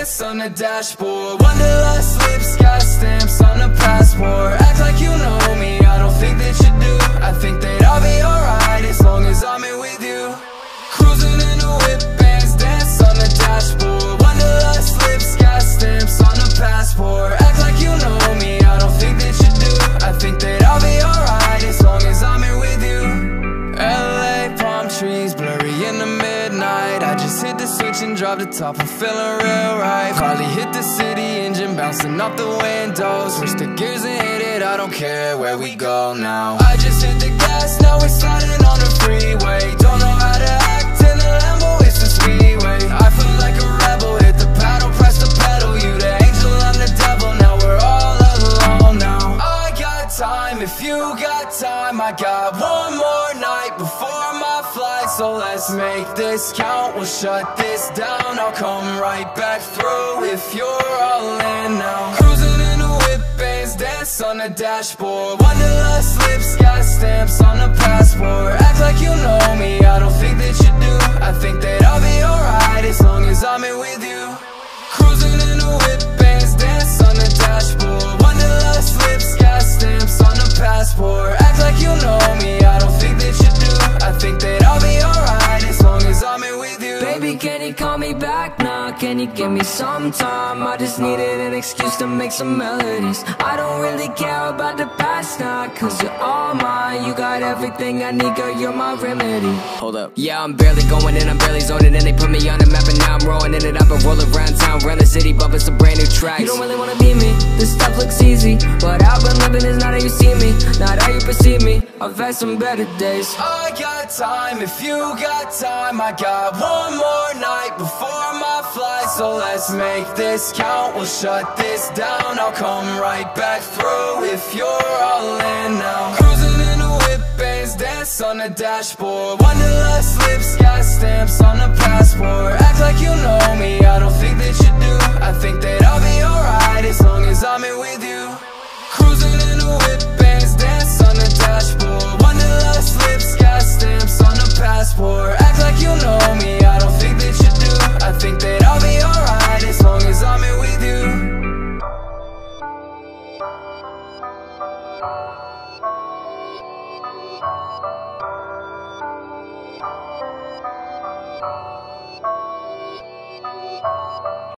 dance on the dashboard. Wanderlust lips got stamps on the passport. Act like you know me, I don't think that you do. I think that I'll be alright as long as I'm here with you. Cruising in a whip, bands dance on the dashboard. Wanderlust lips got stamps on the passport. Act like you know me, I don't think that you do. I think that I'll be alright as long as I'm here with you. LA palm trees, blurry in the midnight. I just hit the switch and dropped the top, I'm feeling real right. Probably hit the city engine, bouncing off the windows. Switch the gears and hit it, I don't care where we go now. I just hit the gas, now we're sliding on the freeway. Don't know how to act in the Lambo, it's the speedway. I feel like a rebel, hit the paddle, press the pedal. You the angel, I'm the devil, now we're all alone now. I got time, if you got time. I got one more night before my flight, so let's make this count. We'll shut this down, I'll come right back through if you're all in now. Cruising in a whip, bands dance on the dashboard. Wanderlust lips got stamps on the passport. Act like you know me, I don't think that you do. I think that I'll be alright as long as I'm here with you. Cruising in a whip, bands dance on the dashboard. Wanderlust lips got stamps on the passport. Act like you know me, I don't think that you do. I think that I'll be alright as long as I'm here with you. Baby, can you call me back now? Can you give me some time? I just needed an excuse to make some melodies. I don't really care about the past now, cause you're all mine. You got everything I need, girl, you're my remedy. Hold up. Yeah, I'm barely going in, I'm barely zoning in. They put me on the map and now I'm rolling in it up and rolling around town, around the city, bumping some brand new tracks. You don't really wanna be me, this stuff looks easy. What I've been living is not how you see me, not how you perceive me. I've had some better days. I got time, if you got time. I got one more night before my flight, so let's make this count. We'll shut this down, I'll come right back through if you're all in now. Cruising in a whip, bands dance on the dashboard. Wanderlust lips got stamps on the passport. Act like you know me, I don't think that